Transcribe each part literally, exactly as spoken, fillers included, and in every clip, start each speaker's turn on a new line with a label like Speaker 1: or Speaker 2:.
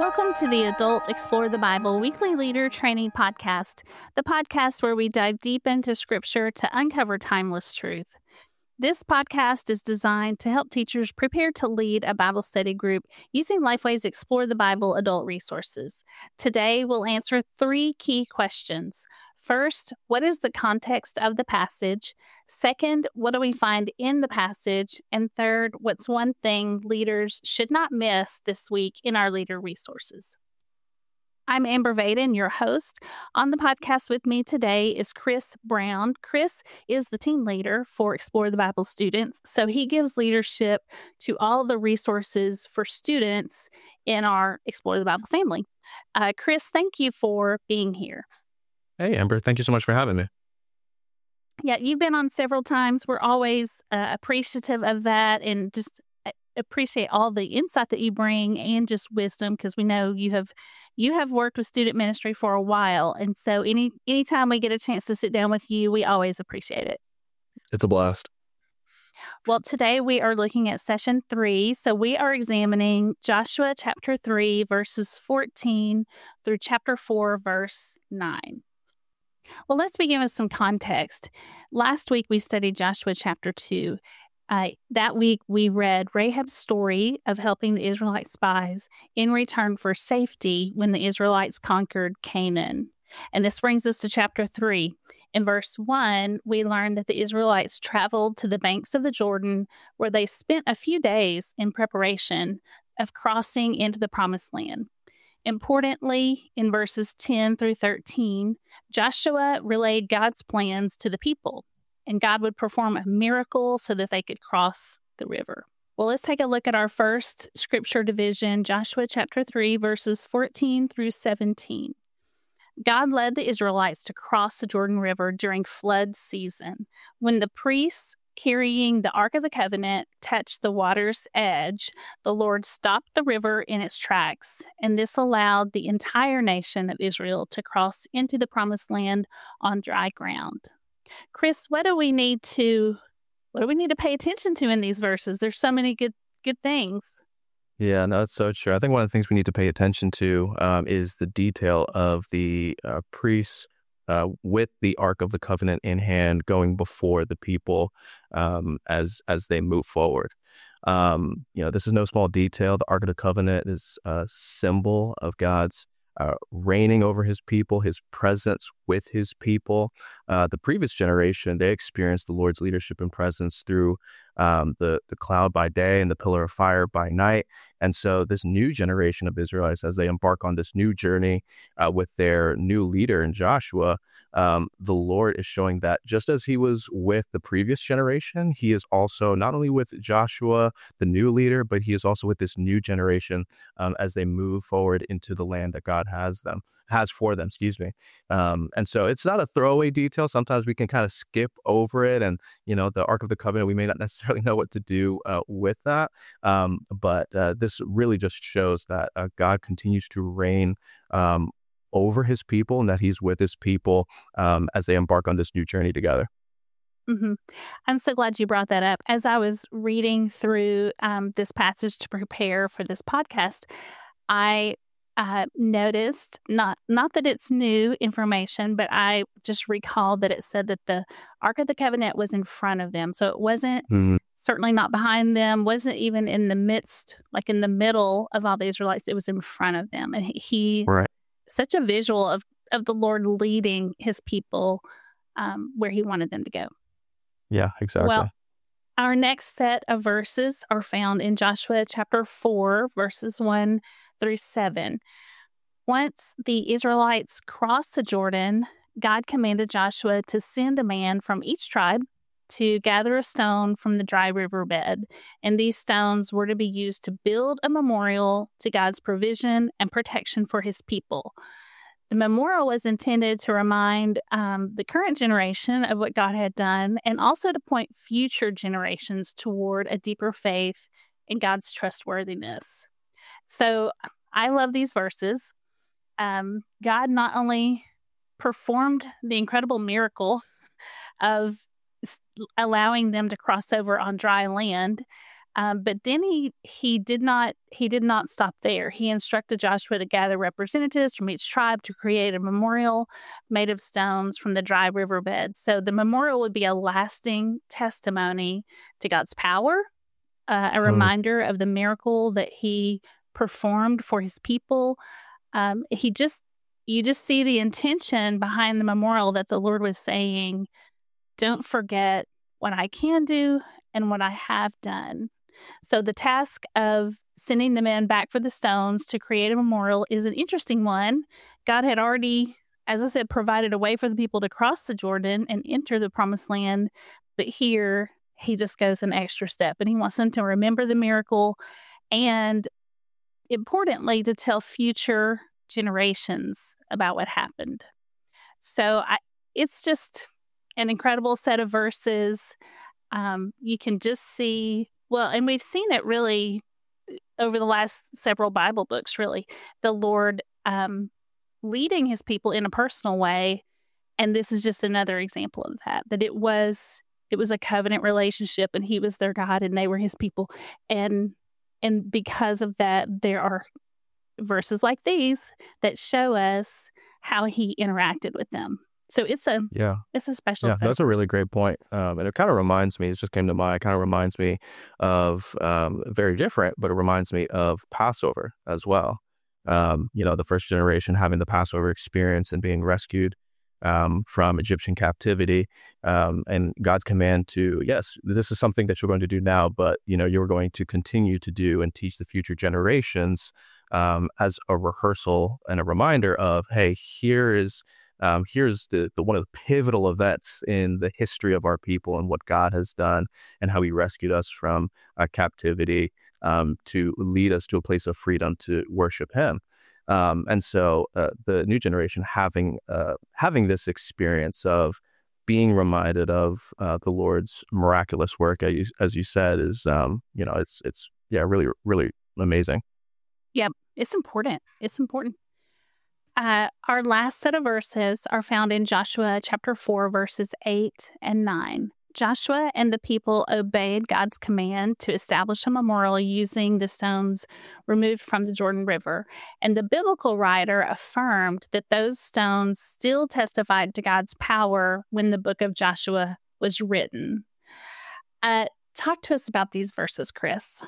Speaker 1: Welcome to the Adult Explore the Bible Weekly Leader Training Podcast, the podcast where we dive deep into Scripture to uncover timeless truth. This podcast is designed to help teachers prepare to lead a Bible study group using Lifeway's Explore the Bible adult resources. Today, we'll answer three key questions. First, what is the context of the passage? Second, what do we find in the passage? And third, what's one thing leaders should not miss this week in our leader resources? I'm Amber Vaden, your host. On the podcast with me today is Chris Brown. Chris is the team leader for Explore the Bible students, so he gives leadership to all the resources for students in our Explore the Bible family. Uh, Chris, thank you for being here.
Speaker 2: Hey, Amber. Thank you so much for having me.
Speaker 1: Yeah, you've been on several times. We're always uh, appreciative of that and just appreciate all the insight that you bring and just wisdom, because we know you have you have worked with student ministry for a while. And so any anytime we get a chance to sit down with you, we always appreciate it.
Speaker 2: It's a blast.
Speaker 1: Well, today we are looking at session three. So we are examining Joshua chapter three, verses fourteen through chapter four, verse nine. Well, let's begin with some context. Last week, we studied Joshua chapter two. Uh, that week, we read Rahab's story of helping the Israelite spies in return for safety when the Israelites conquered Canaan. And this brings us to chapter three. In verse one, we learned that the Israelites traveled to the banks of the Jordan, where they spent a few days in preparation of crossing into the promised land. Importantly, in verses ten through thirteen, Joshua relayed God's plans to the people, and God would perform a miracle so that they could cross the river. Well, let's take a look at our first scripture division, Joshua chapter three, verses fourteen through seventeen. God led the Israelites to cross the Jordan River during flood season. When the priests carrying the Ark of the Covenant touched the water's edge, the Lord stopped the river in its tracks, and this allowed the entire nation of Israel to cross into the promised land on dry ground. Chris, what do we need to what do we need to pay attention to in these verses? There's so many good good things.
Speaker 2: Yeah, no, that's so true. I think one of the things we need to pay attention to um, is the detail of the uh, priests Uh, with the Ark of the Covenant in hand, going before the people um, as as they move forward. Um, you know, this is no small detail. The Ark of the Covenant is a symbol of God's uh, reigning over his people, his presence with his people. Uh, the previous generation, they experienced the Lord's leadership and presence through um, the, the cloud by day and the pillar of fire by night. And so this new generation of Israelites, as they embark on this new journey uh, with their new leader in Joshua, um, the Lord is showing that just as he was with the previous generation, he is also not only with Joshua, the new leader, but he is also with this new generation um, as they move forward into the land that God has them. has for them, excuse me. Um, and so it's not a throwaway detail. Sometimes we can kind of skip over it. And, you know, the Ark of the Covenant, we may not necessarily know what to do uh, with that. Um, but uh, this really just shows that uh, God continues to reign um, over his people and that he's with his people um, as they embark on this new journey together.
Speaker 1: Mm-hmm. I'm so glad you brought that up. As I was reading through um, this passage to prepare for this podcast, I Uh, noticed, not not that it's new information, but I just recalled that it said that the Ark of the Covenant was in front of them. So it wasn't,
Speaker 2: Mm-hmm.
Speaker 1: certainly not behind them, wasn't even in the midst, like in the middle of all the Israelites. It was in front of them. And he, he
Speaker 2: Right.
Speaker 1: such a visual of, of the Lord leading his people um, where he wanted them to go.
Speaker 2: Yeah, exactly.
Speaker 1: Well, our next set of verses are found in Joshua chapter four, verses one through seven. Once the Israelites crossed the Jordan, God commanded Joshua to send a man from each tribe to gather a stone from the dry river bed, and these stones were to be used to build a memorial to God's provision and protection for his people. The memorial was intended to remind um, the current generation of what God had done, and also to point future generations toward a deeper faith in God's trustworthiness. So I love these verses. Um, God not only performed the incredible miracle of allowing them to cross over on dry land, Um, but then he he did not he did not stop there. He instructed Joshua to gather representatives from each tribe to create a memorial made of stones from the dry riverbed. So the memorial would be a lasting testimony to God's power, uh, a
Speaker 2: Hmm.
Speaker 1: reminder of the miracle that he performed for his people. Um, he just you just see the intention behind the memorial, that the Lord was saying, don't forget what I can do and what I have done. So the task of sending the men back for the stones to create a memorial is an interesting one. God had already, as I said, provided a way for the people to cross the Jordan and enter the promised land. But here he just goes an extra step, and he wants them to remember the miracle and, importantly, to tell future generations about what happened. So I, it's just an incredible set of verses. Um, you can just see, well, and we've seen it really over the last several Bible books, really, the Lord um, leading his people in a personal way. And this is just another example of that, that it was it was a covenant relationship, and he was their God and they were his people. And and because of that, there are verses like these that show us how he interacted with them. So it's a
Speaker 2: Yeah.
Speaker 1: it's a special
Speaker 2: Yeah,
Speaker 1: set of
Speaker 2: that's a really
Speaker 1: verses.
Speaker 2: great point. Um, and it kind of reminds me, it just came to mind, it kind of reminds me of, um, very different, but it reminds me of Passover as well. Um, you know, the first generation having the Passover experience and being rescued um, from Egyptian captivity, um, and God's command to, yes, this is something that you're going to do now, but, you know, you're going to continue to do and teach the future generations um, as a rehearsal and a reminder of, hey, here is Um, here's the, the one of the pivotal events in the history of our people and what God has done and how he rescued us from uh, captivity um, to lead us to a place of freedom to worship him. Um, and so uh, the new generation having uh, having this experience of being reminded of uh, the Lord's miraculous work, as you, as you said, is, um, you know, it's, it's yeah, really, really amazing.
Speaker 1: Yep, it's important. It's important. Uh, our last set of verses are found in Joshua chapter four, verses eight and nine. Joshua and the people obeyed God's command to establish a memorial using the stones removed from the Jordan River. And the biblical writer affirmed that those stones still testified to God's power when the book of Joshua was written. Uh, talk to us about these verses, Chris.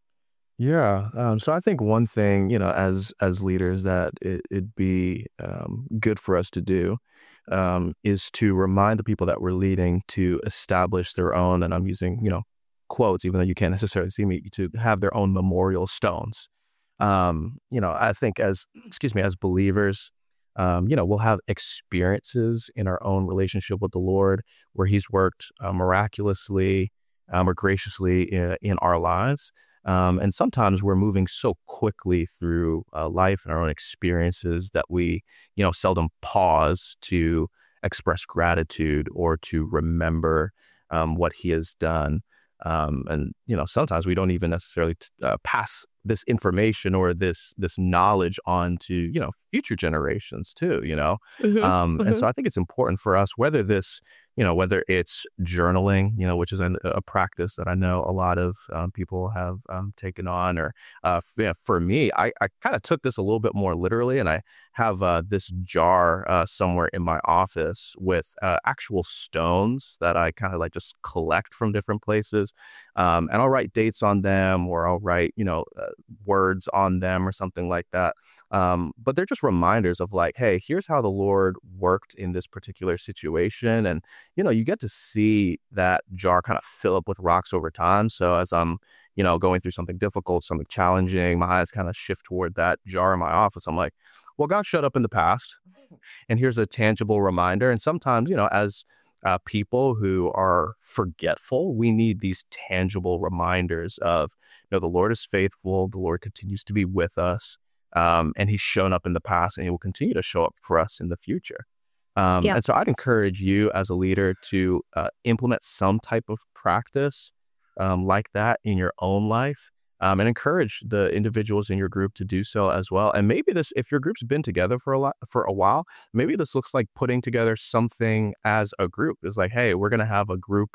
Speaker 2: Yeah. Um, so I think one thing, you know, as as leaders that it, it'd be um, good for us to do um, is to remind the people that we're leading to establish their own, and I'm using, you know, quotes, even though you can't necessarily see me, to have their own memorial stones. Um, you know, I think as, excuse me, as believers, um, you know, we'll have experiences in our own relationship with the Lord where he's worked uh, miraculously um, or graciously in, in our lives. Um, and sometimes we're moving so quickly through uh, life and our own experiences that we, you know, seldom pause to express gratitude or to remember um, what he has done. Um, and, you know, sometimes we don't even necessarily t- uh, pass this information or this this knowledge on to, you know, future generations too, you know.
Speaker 1: Mm-hmm.
Speaker 2: Um,
Speaker 1: Mm-hmm.
Speaker 2: and so I think it's important for us, whether this, you know, whether it's journaling, you know, which is a, a practice that I know a lot of um, people have um, taken on, or uh, f- yeah, for me, I, I kind of took this a little bit more literally, and I have uh, this jar uh, somewhere in my office with uh, actual stones that I kind of like just collect from different places. Um, and I'll write dates on them, or I'll write, you know, uh, words on them or something like that. Um, but they're just reminders of like, hey, here's how the Lord worked in this particular situation. And, you know, you get to see that jar kind of fill up with rocks over time. So as I'm, you know, going through something difficult, something challenging, my eyes kind of shift toward that jar in my office. I'm like, well, God showed up in the past, and here's a tangible reminder. And sometimes, you know, as uh, people who are forgetful, we need these tangible reminders of, you know, the Lord is faithful. The Lord continues to be with us. Um, and he's shown up in the past, and he will continue to show up for us in the future. Um,
Speaker 1: Yeah.
Speaker 2: and so I'd encourage you as a leader to uh, implement some type of practice um, like that in your own life. Um, and encourage the individuals in your group to do so as well. And maybe this, if your group's been together for a lot, for a while, maybe this looks like putting together something as a group. It's like, hey, we're going to have a group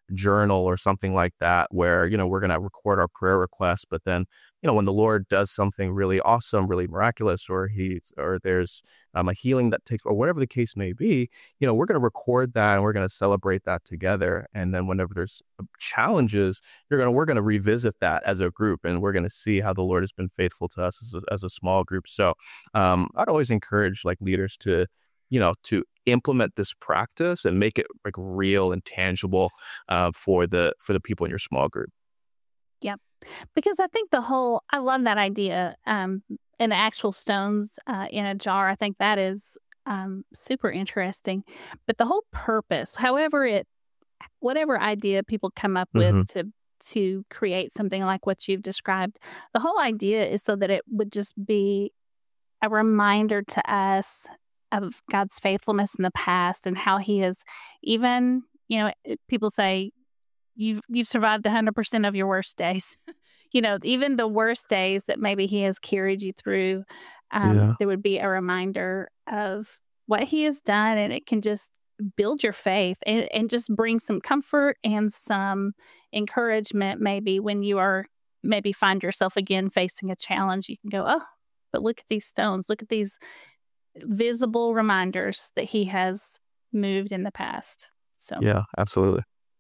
Speaker 2: journal or something like that where, you know, we're going to record our prayer requests. But then, you know, when the Lord does something really awesome, really miraculous, or he, or there's um, a healing that takes, or whatever the case may be, you know, we're going to record that and we're going to celebrate that together. And then whenever there's challenges, you're going to, we're going to revisit that as a group, and we're going to see how the Lord has been faithful to us as a, as a small group. So um, I'd always encourage like leaders to, you know, to implement this practice and make it like real and tangible uh, for the for the people in your small group.
Speaker 1: Yep. Because I think the whole, I love that idea, um, and the actual stones uh, in a jar. I think that is um, super interesting. But the whole purpose, however it, whatever idea people come up with mm-hmm. to to create something like what you've described, the whole idea is so that it would just be a reminder to us of God's faithfulness in the past and how he has even, you know, people say you've, you've survived one hundred percent of your worst days. You know, even the worst days that maybe he has carried you through, um, yeah. there would be a reminder of what he has done, and it can just build your faith and, and just bring some comfort and some encouragement maybe when you are, maybe find yourself again facing a challenge. You can go, oh, but look at these stones, look at these visible reminders that he has moved in the past. So
Speaker 2: yeah, absolutely.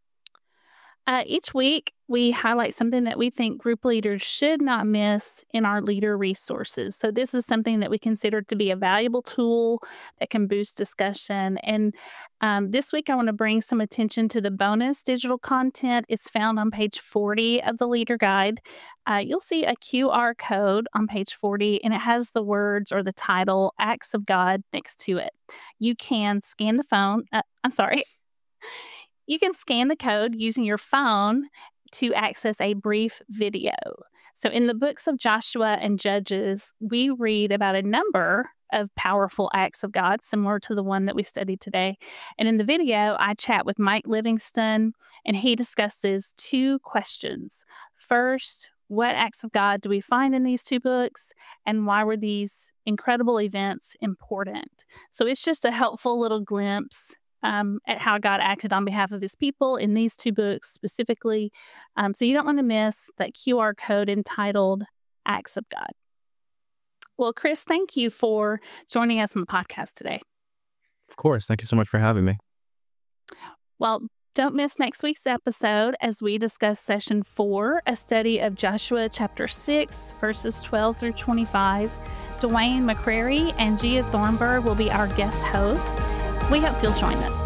Speaker 1: Uh, each week, we highlight something that we think group leaders should not miss in our leader resources. So this is something that we consider to be a valuable tool that can boost discussion. And um, this week, I want to bring some attention to the bonus digital content. It's found on page forty of the Leader Guide. Uh, you'll see a Q R code on page forty, and it has the words or the title, Acts of God, next to it. You can scan the phone. Uh, I'm sorry. You can scan the code using your phone to access a brief video. So in the books of Joshua and Judges, we read about a number of powerful acts of God, similar to the one that we studied today. And in the video, I chat with Mike Livingston, and he discusses two questions. First, what acts of God do we find in these two books, and why were these incredible events important? So it's just a helpful little glimpse Um, at how God acted on behalf of his people in these two books specifically. Um, so you don't want to miss that Q R code entitled Acts of God. Well, Chris, thank you for joining us on the podcast today.
Speaker 2: Of course. Thank you so much for having me.
Speaker 1: Well, don't miss next week's episode as we discuss session four, a study of Joshua chapter six, verses twelve through twenty-five. Dwayne McCrary and Gia Thornburg will be our guest hosts. We hope you'll join us.